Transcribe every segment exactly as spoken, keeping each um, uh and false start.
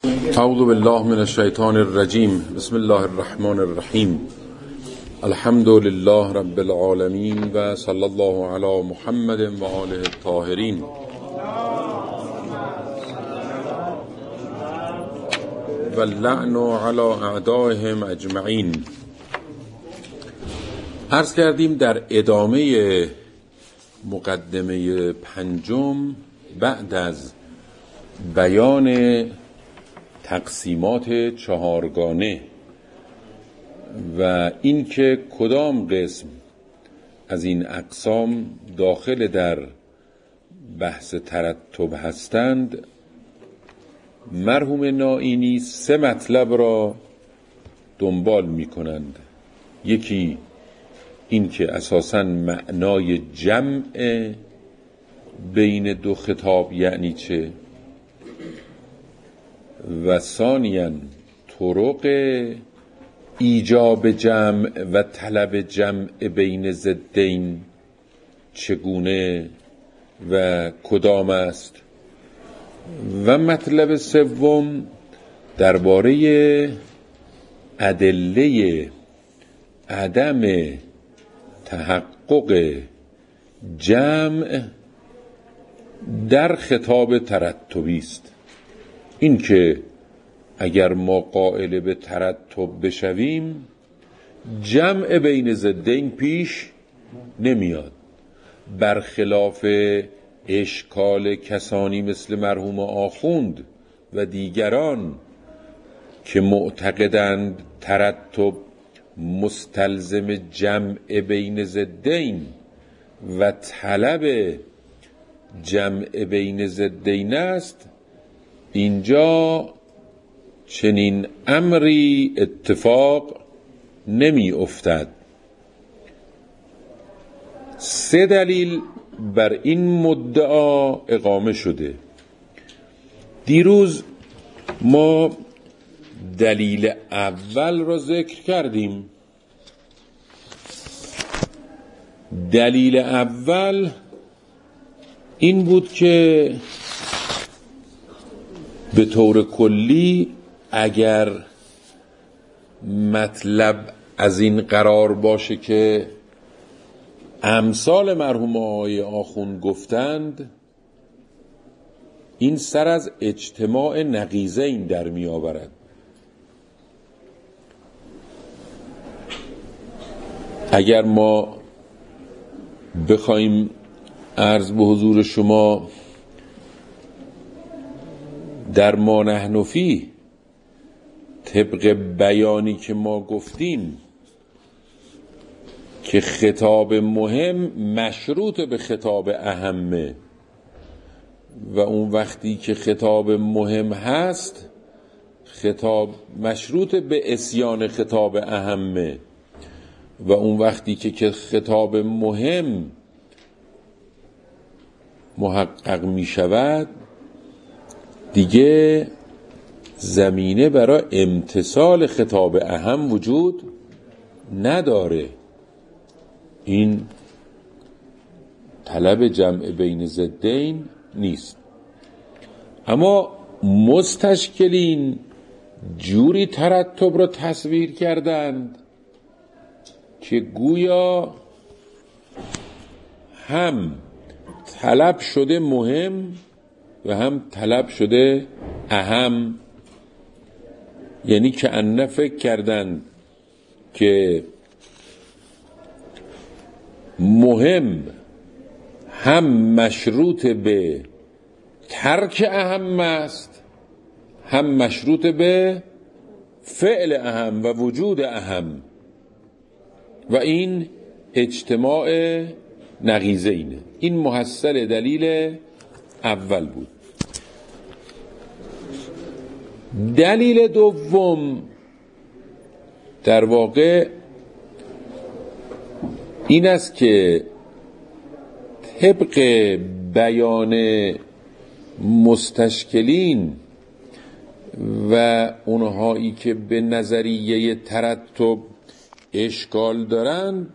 اعوذ بالله من الشیطان الرجیم. بسم الله الرحمن الرحیم. الحمد لله رب العالمین و صلی الله علی محمد و آله الطاهرین. و اللعن علی اعدائهم اجمعین. عرض کردیم در ادامه مقدمه پنجم بعد از بیان تقسیمات چهارگانه و اینکه کدام قسم از این اقسام داخل در بحث ترتب هستند، مرحوم نائینی سه مطلب را دنبال می کنند. یکی این که اساساً معنای جمع بین دو خطاب یعنی چه، و ثانیاً طرق ایجاب جمع و طلب جمع بین ضدین چگونه و کدام است، و مطلب سوم درباره ادله عدم تحقق جمع در خطاب ترتبی است. این که اگر ما قائل به ترتب بشویم جمع بین ضدین پیش نمیاد، برخلاف اشکال کسانی مثل مرحوم آخوند و دیگران که معتقدند ترتب مستلزم جمع بین ضدین و طلب جمع بین ضدین است. اینجا چنین امری اتفاق نمی افتد. سه دلیل بر این مدعا اقامه شده. دیروز ما دلیل اول را ذکر کردیم. دلیل اول این بود که به طور کلی اگر مطلب از این قرار باشه که امثال مرحوم آقای آخوند گفتند، این سر از اجتماع نقیضین در می آورد. اگر ما بخوایم عرض به حضور شما در ما نحن فیه طبق بیانی که ما گفتیم که خطاب مهم مشروط به خطاب اهمه، و اون وقتی که خطاب مهم هست خطاب مشروط به اسیان خطاب اهمه، و اون وقتی که خطاب مهم محقق می شود دیگه زمینه برای امتثال خطاب اهم وجود نداره. این طلب جمع بین ضدین نیست. اما مستشکلین جوری ترتب را تصویر کردند که گویا هم طلب شده مهم و هم طلب شده اهم. یعنی که ان فکر کردن که مهم هم مشروط به ترک اهم است، هم مشروط به فعل اهم و وجود اهم، و این اجتماع نقیضینه. این محصل دلیل اول بود. دلیل دوم در واقع این است که طبق بیان مستشکلین و اونهایی که به نظریه ترتب اشکال دارن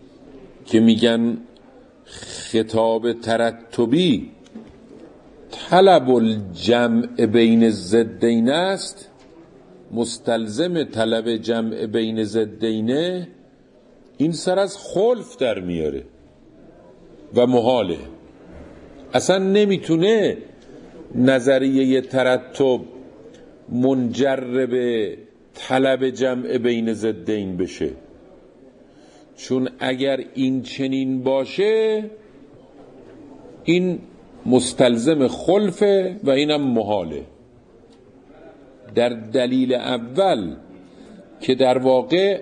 که میگن خطاب ترتبی طلب الجمع بین الضدین است، مستلزم طلب جمع بین ضدینه، این سر از خلف در میاره و محاله. اصلا نمیتونه نظریه ترتب منجر به طلب جمع بین ضدین بشه، چون اگر این چنین باشه این مستلزم خلفه و اینم محاله. در دلیل اول که در واقع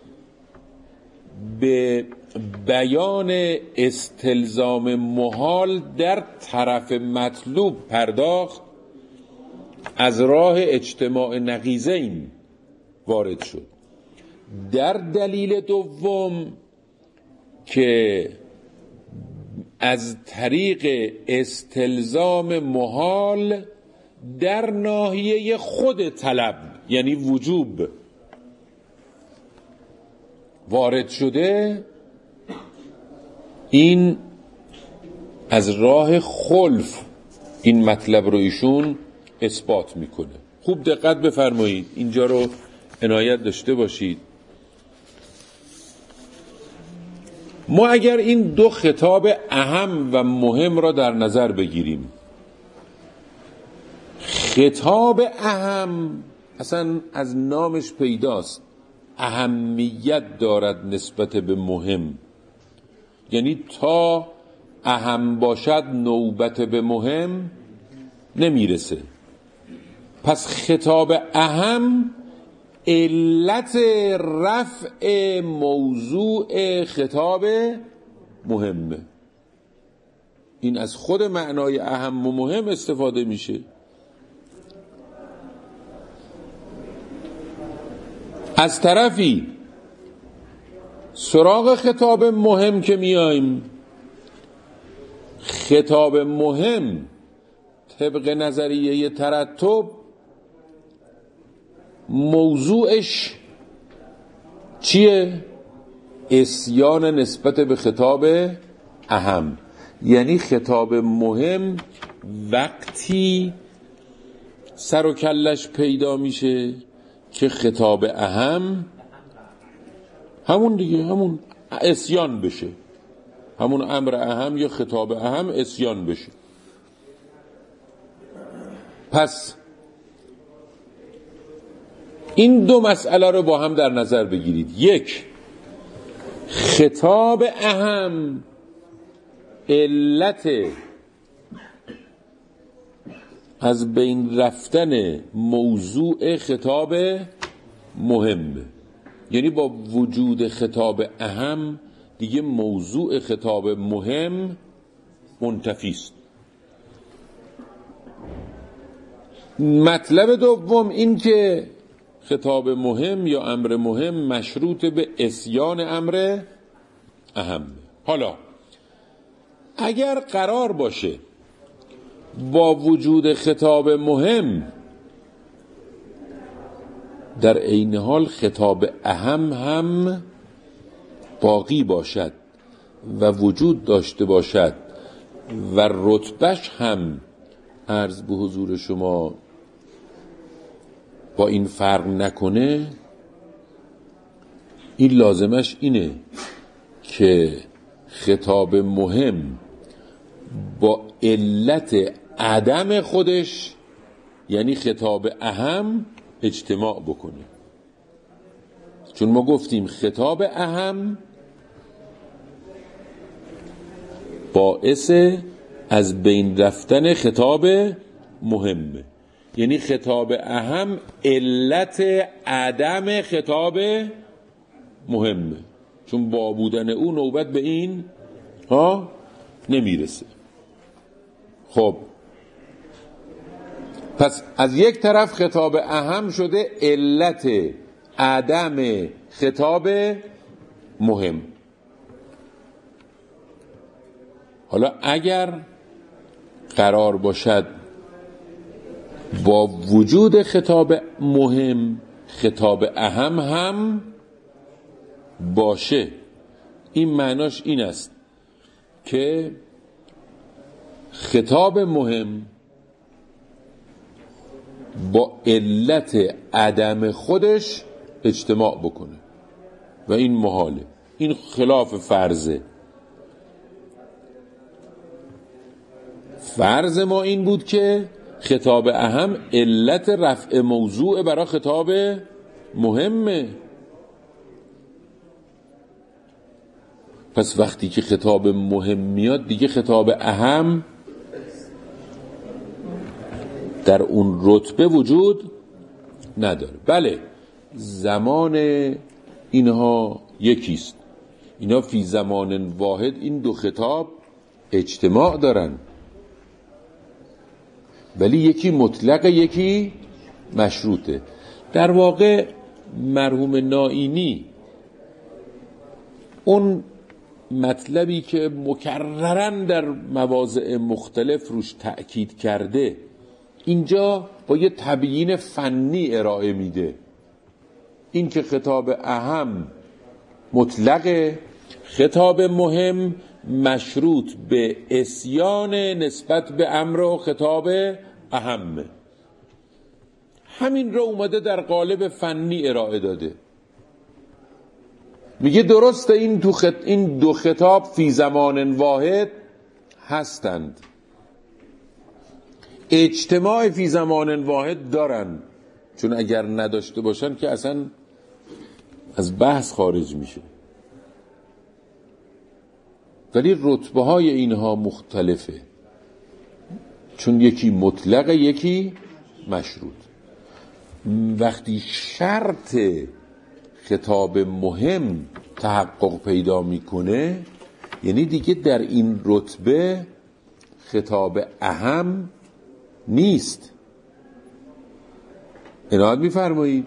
به بیان استلزام محال در طرف مطلوب پرداخت، از راه اجتماع نقیضین وارد شد. در دلیل دوم که از طریق استلزام محال در ناحیه خود طلب یعنی وجوب وارد شده، این از راه خلف این مطلب رو ایشون اثبات میکنه. خوب دقت بفرمایید، اینجا رو عنایت داشته باشید. ما اگر این دو خطاب اهم و مهم را در نظر بگیریم، خطاب اهم اصلا از نامش پیداست، اهمیت دارد نسبت به مهم، یعنی تا اهم باشد نوبت به مهم نمیرسه. پس خطاب اهم علت رفع موضوع خطاب مهمه. این از خود معنای اهم و مهم استفاده میشه. از طرفی سراغ خطاب مهم که میایم، خطاب مهم طبق نظریه ترتب موضوعش چیه؟ عصیان نسبت به خطاب اهم. یعنی خطاب مهم وقتی سر و کلش پیدا میشه که خطاب اهم همون دیگه همون عصیان بشه، همون امر اهم یا خطاب اهم عصیان بشه. پس این دو مسئله رو با هم در نظر بگیرید. یک، خطاب اهم علت از بین رفتن موضوع خطاب مهمه، یعنی با وجود خطاب اهم دیگه موضوع خطاب مهم منتفی است. مطلب دوم این که خطاب مهم یا امر مهم مشروط به عصیان امر اهم. حالا اگر قرار باشه با وجود خطاب مهم در عین حال خطاب اهم هم باقی باشد و وجود داشته باشد و رتبهش هم عرض به حضور شما با این فرق نکنه، این لازمش اینه که خطاب مهم با علت عدم خودش یعنی خطاب اهم اجتماع بکنه. چون ما گفتیم خطاب اهم باعث از بین رفتن خطاب مهمه، یعنی خطاب اهم علت عدم خطاب مهمه، چون با بودن او نوبت به این ها نمیرسه. خب پس از یک طرف خطاب اهم شده علت عدم خطاب مهم. حالا اگر قرار باشد با وجود خطاب مهم خطاب اهم هم باشه، این معناش این است که خطاب مهم با علت عدم خودش اجتماع بکنه و این محاله، این خلاف فرضه. فرض ما این بود که خطاب اهم علت رفع موضوع برای خطاب مهمه. پس وقتی که خطاب مهم میاد دیگه خطاب اهم در اون رتبه وجود نداره. بله زمان اینها یکیست، اینا فی زمان واحد این دو خطاب اجتماع دارن، ولی یکی مطلق یکی مشروطه. در واقع مرحوم نائینی اون مطلبی که مکررن در مواضع مختلف روش تأکید کرده اینجا با یه تبیین فنی ارائه میده. این که خطاب اهم مطلق، خطاب مهم مشروط به عصیان نسبت به امر و خطاب اهم. همین رو اومده در قالب فنی ارائه داده. میگه درسته این دو, خط... این دو خطاب فی زمان واحد هستند، اجتماع فی زمان واحد دارن، چون اگر نداشته باشن که اصلا از بحث خارج میشه. ولی رتبه های اینها مختلفه، چون یکی مطلق یکی مشروط. وقتی شرط خطاب مهم تحقق پیدا میکنه یعنی دیگه در این رتبه خطاب اهم نیست. عنایت میفرمایید؟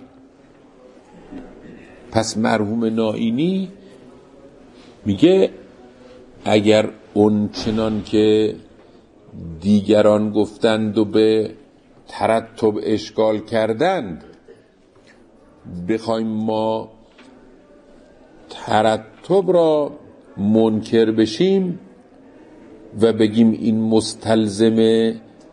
پس مرحوم نائینی میگه اگر اون چنان که دیگران گفتند و به ترتب اشکال کردند بخوایم ما ترتب را منکر بشیم و بگیم این مستلزم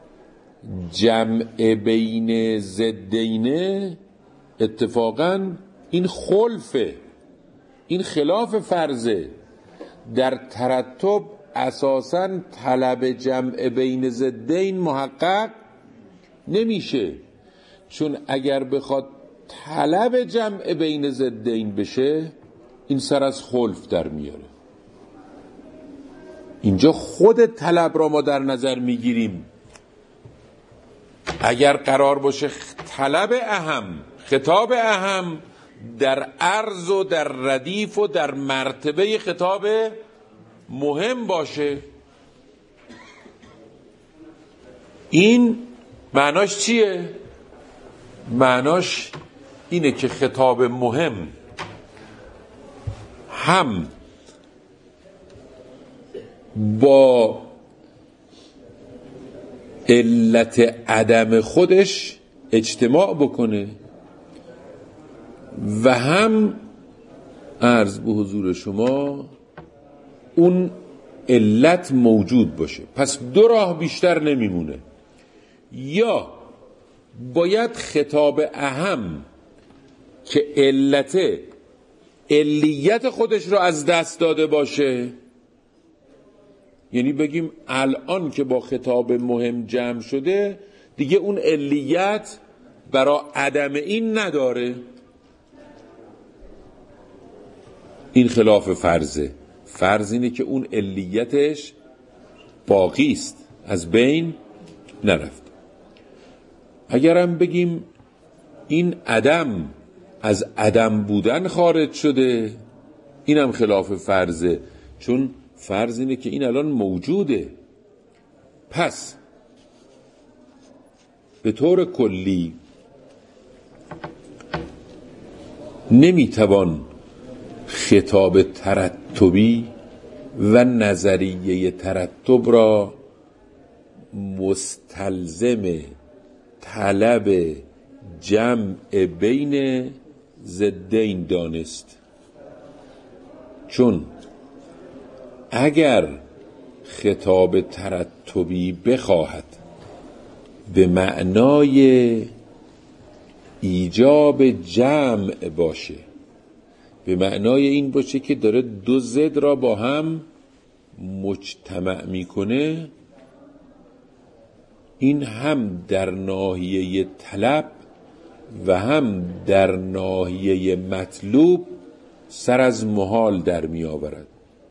جمع بین ضدینه، اتفاقاً این خلفه، این خلاف فرضه. در ترتب اساساً طلب جمع بین ضدین محقق نمیشه، چون اگر بخواد طلب جمع بین ضدین بشه این سر از خلف در میاره. اینجا خود طلب را ما در نظر میگیریم. اگر قرار باشه طلب اهم، خطاب اهم در عرض و در ردیف و در مرتبه خطاب مهم باشه، این معناش چیه؟ معناش اینه که خطاب مهم هم با علت عدم خودش اجتماع بکنه و هم عرض به حضور شما اون علت موجود باشه. پس دو راه بیشتر نمیمونه، یا باید خطاب اهم که علت علیت خودش رو از دست داده باشه، یعنی بگیم الان که با خطاب مهم جمع شده دیگه اون علیت برای عدم این نداره. این خلاف فرضه. فرض اینه که اون علیتش باقی است، از بین نرفت. اگرم بگیم این عدم از عدم بودن خارج شده، اینم خلاف فرضه، چون فرض اینه که این الان موجوده. پس به طور کلی نمیتوان خطاب ترتبی و نظریه ترتب را مستلزم طلب جمع بین ضدین دانست، چون اگر خطاب ترتبی بخواهد به معنای ایجاب جمع باشه، به معنای این باشه که داره دو ضد را با هم مجتمع میکنه، این هم در ناحیه طلب و هم در ناحیه مطلوب سر از محال در می آورد.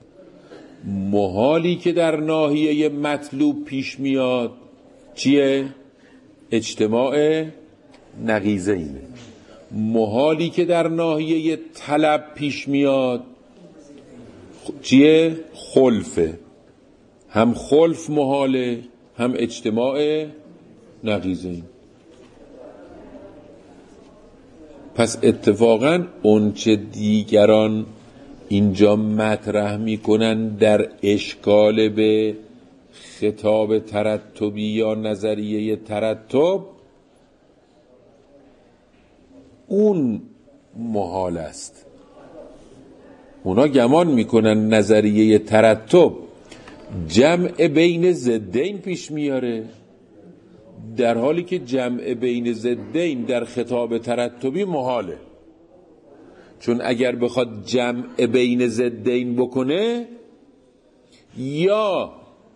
محالی که در ناحیه مطلوب پیش میاد چیه؟ اجتماع نقیضینه. محالی که در ناحیه طلب پیش میاد چیه؟ خلفه. هم خلف محاله هم اجتماع نقیضین. پس اتفاقا اون چه دیگران اینجا مطرح میکنن در اشکال به خطاب ترتبی یا نظریه ترتب، اون محال است. اونا گمان میکنن نظریه ترتب جمع بین ضدین پیش میاره، در حالی که جمع بین ضدین در خطاب ترتبی محاله. چون اگر بخواد جمع بین ضدین بکنه یا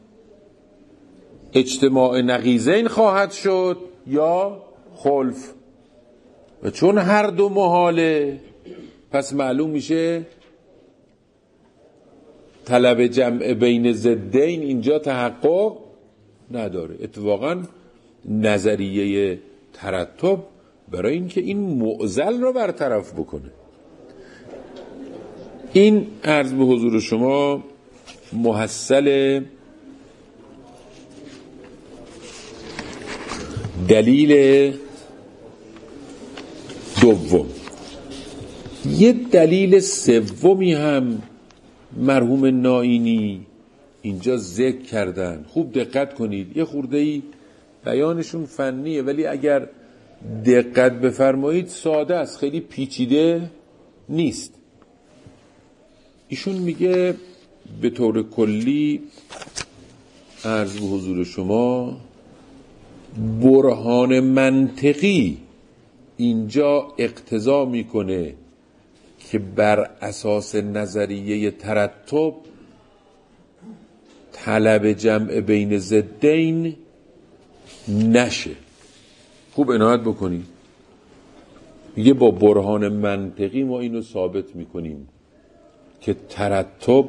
اجتماع نقیضین خواهد شد یا خلف، و چون هر دو محاله پس معلوم میشه طلب جمع بین ضدین اینجا تحقق نداره. اتفاقا نظریه ترتب برای اینکه این معضل رو برطرف بکنه. این عرض به حضور شما محصل دلیل دوم. یه دلیل سومی هم مرحوم نائینی اینجا ذکر کردن. خوب دقت کنید، یه خورده‌ای بیانشون فنیه ولی اگر دقت بفرمایید ساده است، خیلی پیچیده نیست. ایشون میگه به طور کلی عرض به حضور شما برهان منطقی اینجا اقتضا میکنه که بر اساس نظریه ترتب طلب جمع بین ضدین نشه. خوب عنایت بکنید، میگه با برهان منطقی ما اینو ثابت میکنیم که ترتب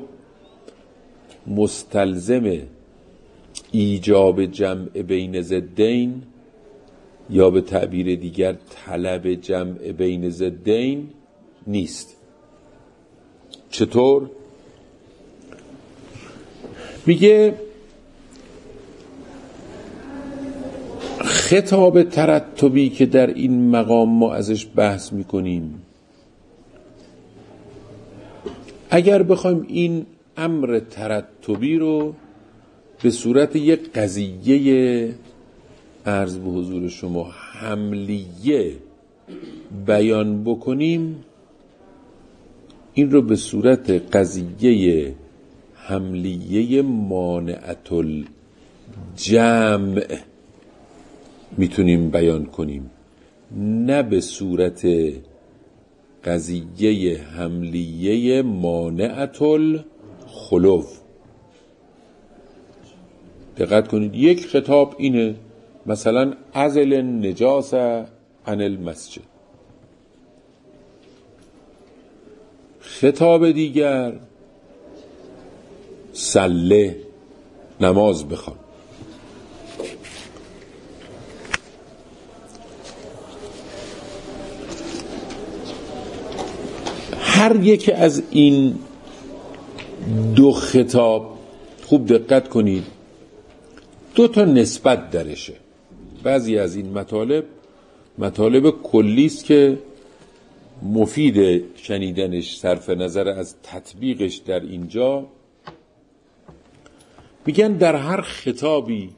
مستلزم ایجاب جمع بین ضدین یا به تعبیر دیگر طلب جمع بین ضدین نیست. چطور؟ میگه خطاب ترتبی که در این مقام ما ازش بحث میکنیم، اگر بخوایم این امر ترتبی رو به صورت یک قضیه عرض به حضور شما حملیه بیان بکنیم، این رو به صورت قضیه حملیه مانعت الجمع میتونیم بیان کنیم، نه به صورت قضیه حملیه مانعت الخلو. دقت کنید، یک خطاب اینه مثلا ازل النجاس عن المسجد، خطاب دیگر صله، نماز بخوان. هر یک از این دو خطاب خوب دقت کنید دو تا نسبت درشه. بعضی از این مطالب مطالب کلیست که مفید شنیدنش صرف نظر از تطبیقش در اینجا. میگن در هر خطابی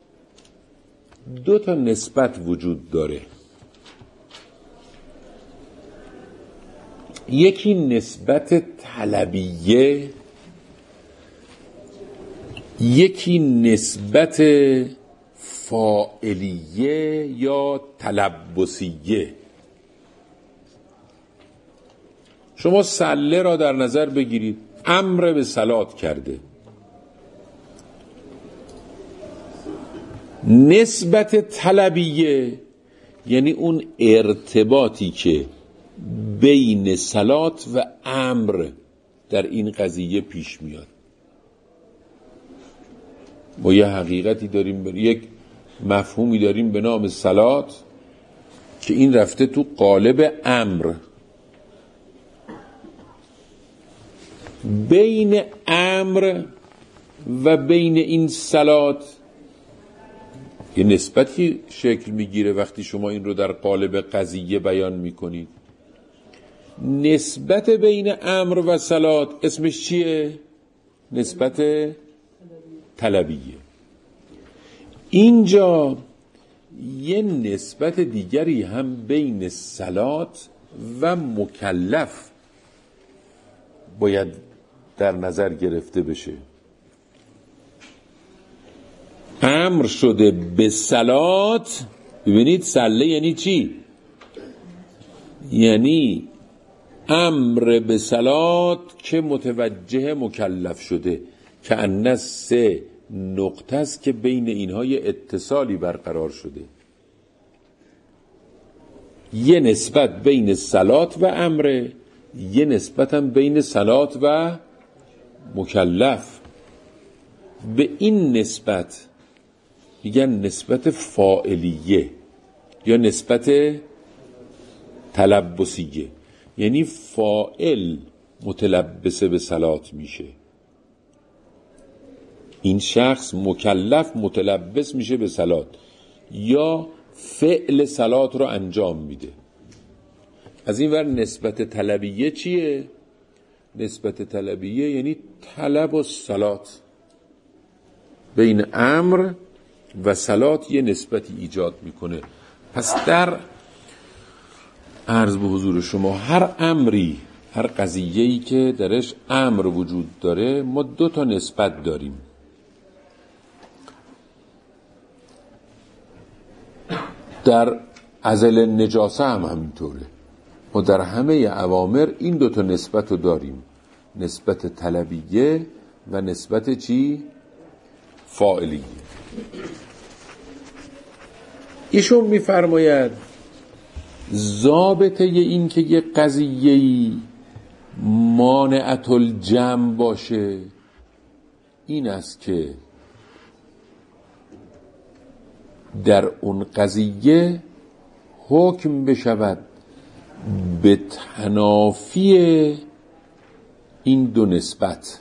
دو تا نسبت وجود داره. یکی نسبت طلبیه، یکی نسبت فاعلیه یا تلبسیه. شما سله را در نظر بگیرید، امر به صلات کرده. نسبت طلبیه یعنی اون ارتباطی که بین صلات و امر در این قضیه پیش میاد. ما یه حقیقتی داریم، یک مفهومی داریم به نام صلات که این رفته تو قالب امر. بین امر و بین این صلات یه نسبتی شکل میگیره وقتی شما این رو در قالب قضیه بیان میکنید. نسبت بین امر و صلات اسمش چیه؟ نسبت طلبیه. اینجا یه نسبت دیگری هم بین صلات و مکلف باید در نظر گرفته بشه. امر شده به صلات. ببینید سله یعنی چی؟ یعنی امر به صلات که متوجه مکلف شده، که ان سه نقطه است که بین اینها یه اتصالی برقرار شده. یه نسبت بین صلات و امر، یه نسبت هم بین صلات و مکلف. به این نسبت میگن نسبت فاعلیه یا نسبت تلبسیه، یعنی فاعل متلبس به صلات میشه، این شخص مکلف متلبس میشه به صلات یا فعل صلات رو انجام میده. از این ور نسبت طلبیه چیه؟ نسبت طلبیه یعنی طلب و صلات، بین امر و صلات یه نسبتی ایجاد میکنه. پس در عرض به حضور شما هر امری، هر قضیه‌ای که درش امر وجود داره، ما دو تا نسبت داریم. در ازل نجاسه هم همینطوره. ما در همه اوامر این دو تا نسبت رو داریم، نسبت طلبیه و نسبت چی؟ فاعلیه. ایشون میفرماید ضابطه این که یه قضیه‌ای مانعت الجمع باشه این است که در اون قضیه حکم بشود به تنافی این دو نسبت.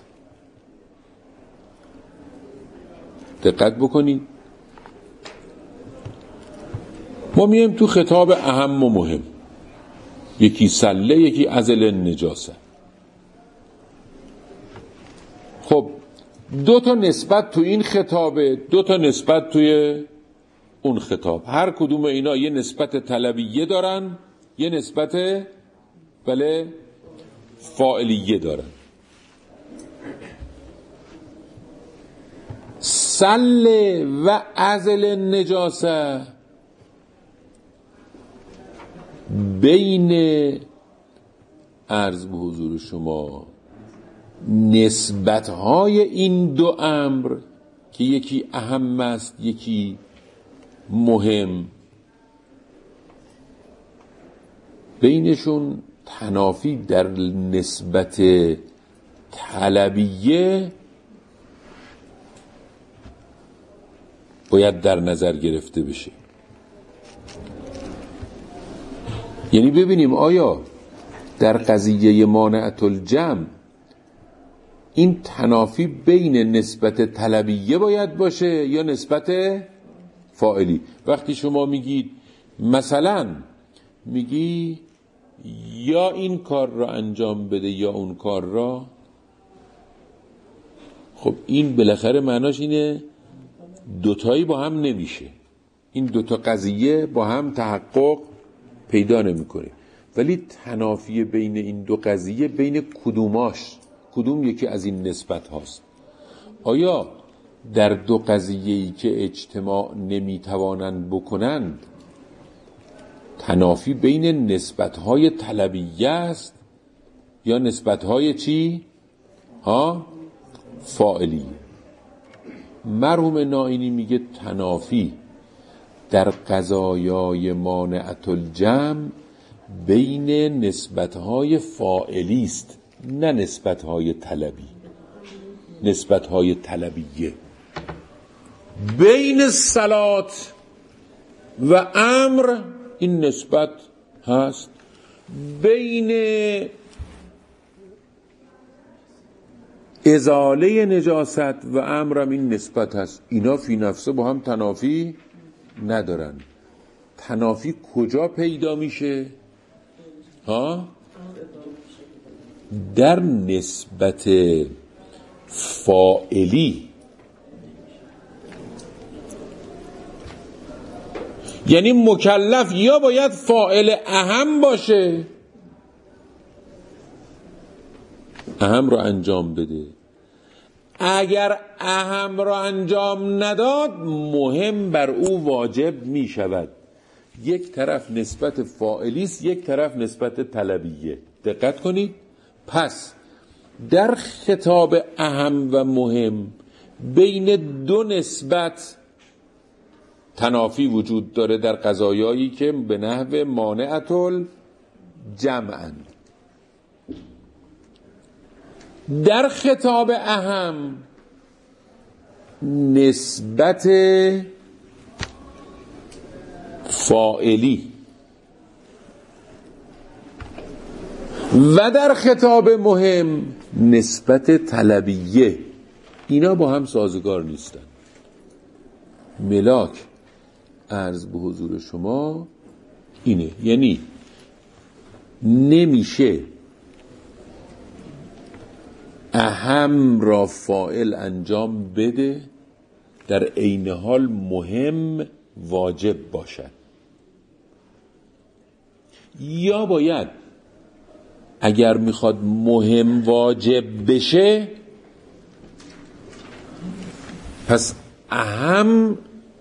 دقت بکنید، ما میایم تو خطاب اهم و مهم، یکی سله یکی ازل نجاسه. خب دو تا نسبت تو این خطابه، دو تا نسبت توی اون خطاب. هر کدوم اینا یه نسبت طلبیه دارن، یه نسبت بله فاعلیه دارن. سله و ازل نجاسه بین عرض به حضور شما نسبت‌های این دو امر که یکی اهم است یکی مهم، بینشون تنافی در نسبت طلبیه باید در نظر گرفته بشه. یعنی ببینیم آیا در قضیه مانعت الجمع این تنافی بین نسبت طلبیه باید باشه یا نسبت فاعلی. وقتی شما میگید مثلا میگی یا این کار را انجام بده یا اون کار را، خب این بالاخره معناش اینه دوتایی با هم نمیشه، این دوتا قضیه با هم تحقق پیدا نمیکنه. ولی تنافی بین این دو قضیه بین کدوماش، کدوم یکی از این نسبت هاست؟ آیا در دو قضیه‌ای که اجتماع نمیتوانند بکنند تنافی بین نسبت‌های طلبیه است یا نسبت‌های چی؟ ها؟ فاعلی. مرحوم نائینی میگه تنافی در قضایای مانعة الجمع بین نسبت‌های فاعلی است، نه نسبت‌های طلبی، نسبت‌های طلبیه. بین صلات و امر این نسبت هست، بین ازاله نجاست و امرم این نسبت هست. اینا فی نفسه با هم تنافی ندارن. تنافی کجا پیدا میشه؟ ها؟ در نسبت فاعلی. یعنی مکلف یا باید فاعل اهم باشه، اهم رو انجام بده، اگر اهم رو انجام نداد مهم بر او واجب می شود. یک طرف نسبت فاعلی است، یک طرف نسبت طلبیه. دقت کنید. پس در خطاب اهم و مهم بین دو نسبت تنافی وجود داره در قضایایی که به نحو مانعة الجمع. در خطاب اهم نسبت فاعلی و در خطاب مهم نسبت طلبیه، اینا با هم سازگار نیستن. ملاک عرض به حضور شما اینه، یعنی نمیشه اهم را فاعل انجام بده در عین حال مهم واجب باشد، یا باید اگر میخواد مهم واجب بشه پس اهم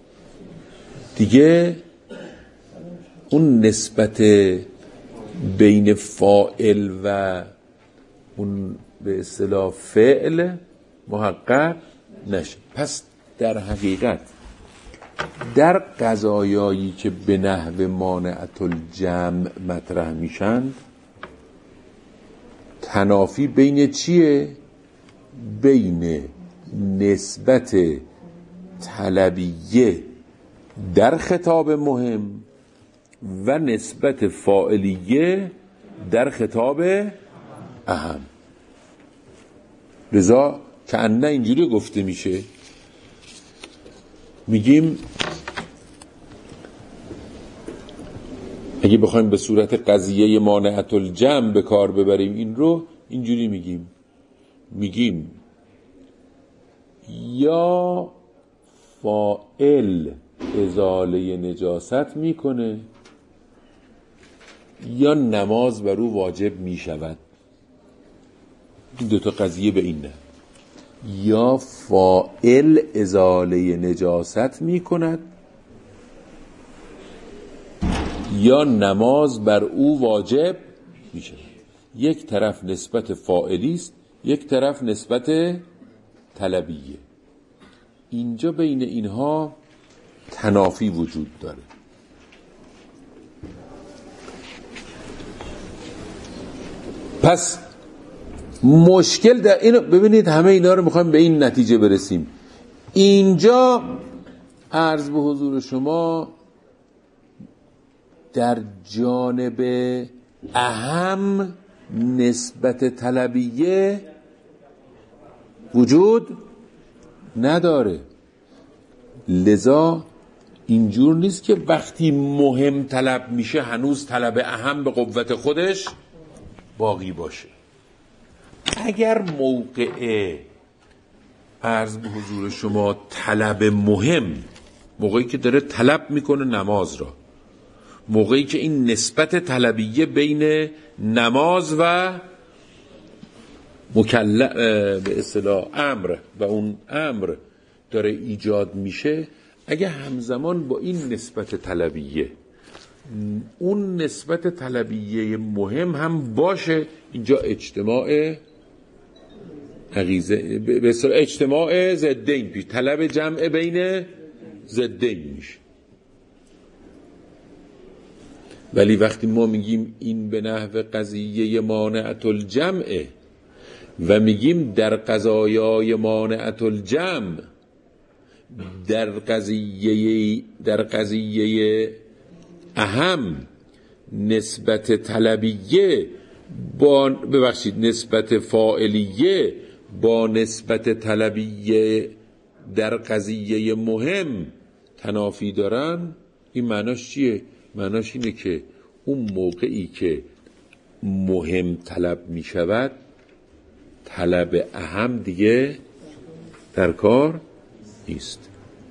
دیگه اون نسبت بین فاعل و اون به اصطلاح فعل محقق نشه. پس در حقیقت در قضایایی که به نحو مانعة الجمع مطرح میشند تنافی بین چیه؟ بین نسبت طلبیه در خطاب مهم و نسبت فاعلیه در خطاب اهم. لذا کأنه اینجوری گفته میشه، میگیم اگه بخوایم به صورت قضیه مانعة الجمع به کار ببریم این رو، اینجوری میگیم میگیم یا فاعل ازاله نجاست میکنه یا نماز بر او واجب میشود. این دوتا قضیه به این نه، یا فاعل ازاله نجاست میکند یا نماز بر او واجب میشه. یک طرف نسبت فاعلی است، یک طرف نسبت طلبیه. اینجا بین اینها تنافی وجود داره. پس مشکل در اینو ببینید، همه اینا رو میخوایم به این نتیجه برسیم. اینجا عرض به حضور شما در جانب اهم نسبت طلبیه وجود نداره. لذا اینجور نیست که وقتی مهم طلب میشه هنوز طلب اهم به قوت خودش باقی باشه. اگر موقع عرض به حضور شما طلب مهم، موقعی که داره طلب میکنه نماز را، موقعی که این نسبت طلبیه بین نماز و مکلف به اصطلاح امر و اون امر داره ایجاد میشه، اگه همزمان با این نسبت طلبیه اون نسبت طلبیه مهم هم باشه. اینجا اجتماع عقیزه به اصطلاح اجتماع ضدین پیش، طلب جمع بین ضدین میشه. ولی وقتی ما میگیم این به نحو قضیه مانعت الجمعه و میگیم در قضایای مانعت الجمع در قضیه در قضیه اهم نسبت طلبیه با ببخشید نسبت فاعلیه با نسبت طلبیه در قضیه مهم تنافی دارن، این معناش چیه؟ معناش اینه که اون موقعی که مهم طلب می شود طلب اهم دیگه در کار نیست.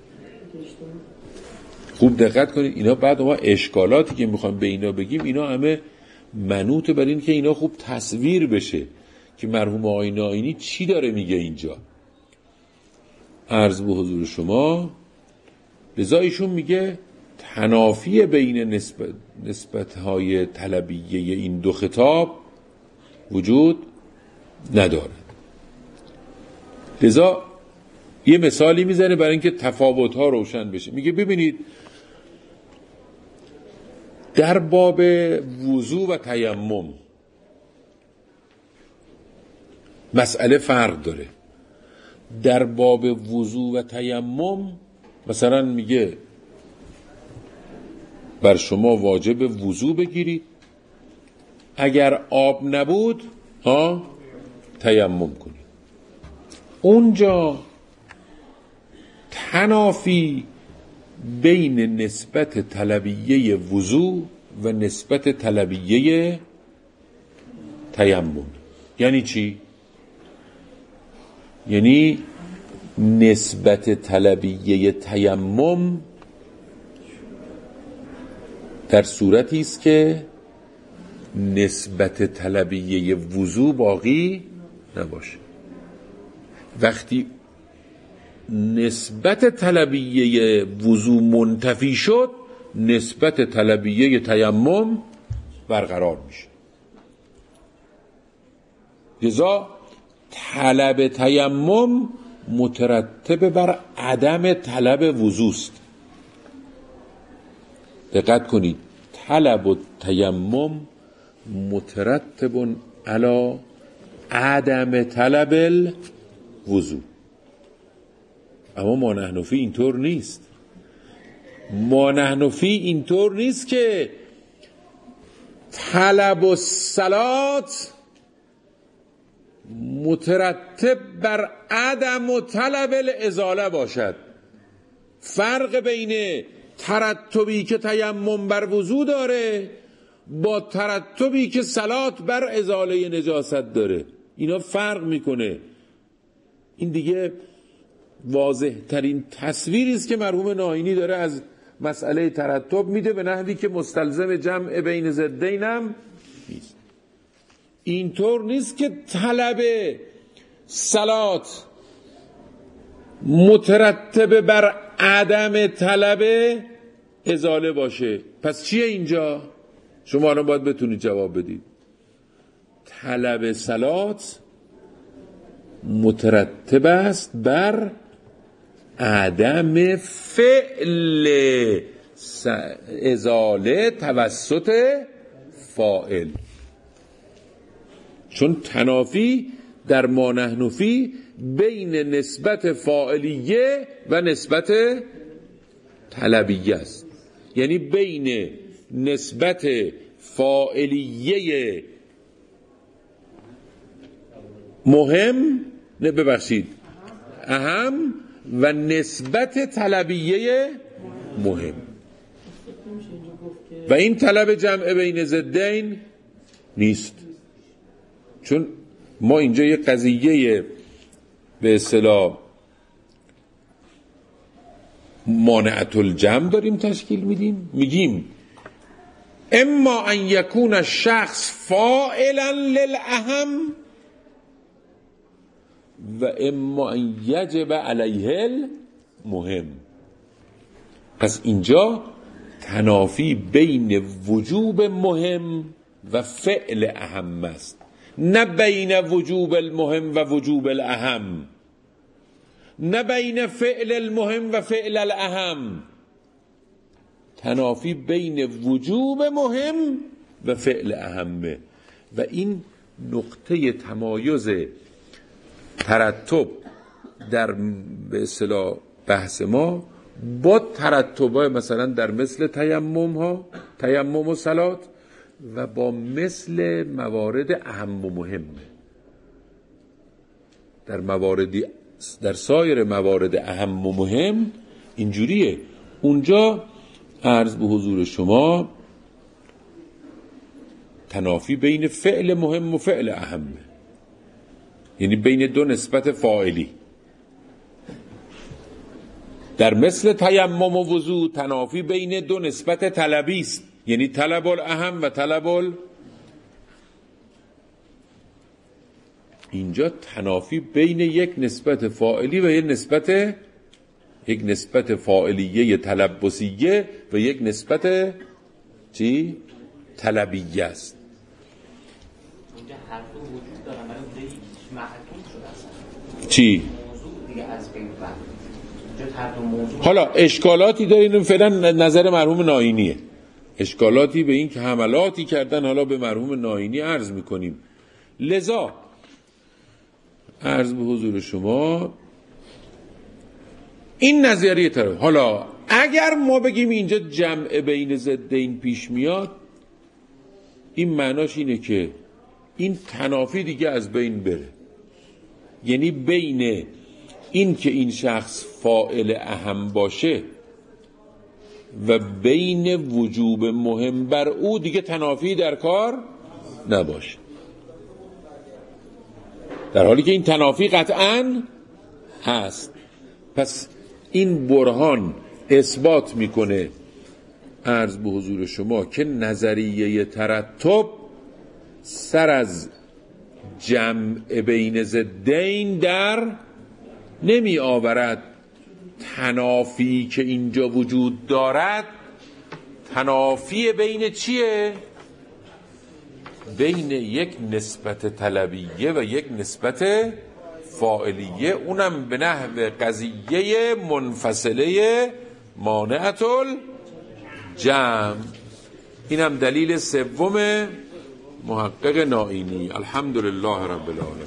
خوب دقت کنید، اینا بعد ما اشکالاتی که میخوام به اینا بگیم اینا همه منوط بر این که اینا خوب تصویر بشه که مرحوم آقای نائینی چی داره میگه اینجا. عرض به حضور شما، لذا ایشون میگه تنافی بین نسبت نسبت‌های طلبیه این دو خطاب وجود نداره. لذا یه مثالی میزنه برای اینکه تفاوت‌ها روشن بشه. میگه ببینید در باب وضو و تیمم مسئله فرق داره. در باب وضو و تیمم مثلا میگه بر شما واجب وضو بگیرید، اگر آب نبود ها تیمم کنید. اونجا تنافی بین نسبت طلبیه وضو و نسبت طلبیه تیمم. یعنی چی؟ یعنی نسبت طلبیه تیمم در صورتی است که نسبت طلبیه وضو باقی نباشه. وقتی نسبت طلبیه وضو منتفی شد نسبت طلبیه تیمم برقرار میشه. لذا طلب تیمم مترتب بر عدم طلب وضوست. دقت کنید، طلب و تیمم مترتب علی عدم طلب الوضو. اما ما نحنفی اینطور نیست. ما نحنفی اینطور نیست که طلب الصلات مترتب بر عدم و طلب الازاله باشد. فرق بین ترتبی که تیمم بر وضو داره با ترتبی که صلات بر ازاله نجاست داره، اینا فرق میکنه. این دیگه واضح ترین تصویری است که مرحوم نائینی داره از مسئله ترتب میده، به نحوی که مستلزم جمع بین ضدین هم نیست. اینطور نیست که طلب صلات مترتب بر عدم طلب ازاله باشه. پس چیه اینجا؟ شما الان باید بتونید جواب بدید. طلب صلات مترتب است بر عدم فعل ازاله توسط فاعل، چون تنافی در ما نحنفی بین نسبت فاعلیه و نسبت طلبیه است. یعنی بین نسبت فاعلیه مهم نه ببخشید اهم و نسبت طلبیه مهم. و این طلب جمع بین ضدین نیست، چون ما اینجا یه قضیه به اصطلاح مانعت الجمع داریم تشکیل میدیم. میگیم اما ان یکون الشخص فاعلا للاهم و اما ان یجب علیه المهم. پس اینجا تنافی بین وجوب مهم و فعل اهم است، نه بین وجوب المهم و وجوب الاهم، نه بین فعل المهم و فعل الاهم. تنافی بین وجوب مهم و فعل اهمه و این نقطه تمایز ترتب در به اصطلاح بحث ما با ترتبای مثلا در مثل تیمم ها، تیمم و صلات، و با مثل موارد اهم و مهمه. در مواردی در سایر موارد اهم و مهم اینجوریه. اونجا عرض به حضور شما تنافی بین فعل مهم و فعل اهمه، یعنی بین دو نسبت فاعلی. در مثل تیمم و وضو تنافی بین دو نسبت طلبی است، یعنی طلب الاهم و طلب ال... اینجا تنافی بین یک نسبت فاعلی و یک نسبت یک نسبت فاعلیه تلبسیه و یک نسبت چی؟ طلبیه است. اینجا حرف وجود دارم برای اونجا هیچ محکوم شده اصلا. چی؟ موضوع دیگه از بین رفت. اینجا هر دو موضوع حالا اشکالاتی دارین، فعلا نظر مرحوم ناینیه، اشکالاتی به این که حملاتی کردن حالا به مرحوم ناینی عرض میکنیم. لذا عرض به حضور شما این نظریه طرف. حالا اگر ما بگیم اینجا جمع بین ضدین پیش میاد، این معناش اینه که این تنافی دیگه از بین بره، یعنی بین این که این شخص فاعل اهم باشه و بین وجوب مهم بر او دیگه تنافی در کار نباشه، در حالی که این تنافی قطعاً هست. پس این برهان اثبات میکنه عرض به حضور شما که نظریه ترتب سر از جمع بین ضدین در نمی آورد. تنافی که اینجا وجود دارد تنافی بین چیه؟ بین یک نسبت طلبیه و یک نسبت فاعلیه، اونم به نحو قضیه منفصله مانعت الجمع. اینم دلیل سوم محقق نائینی. الحمدلله رب العالمین.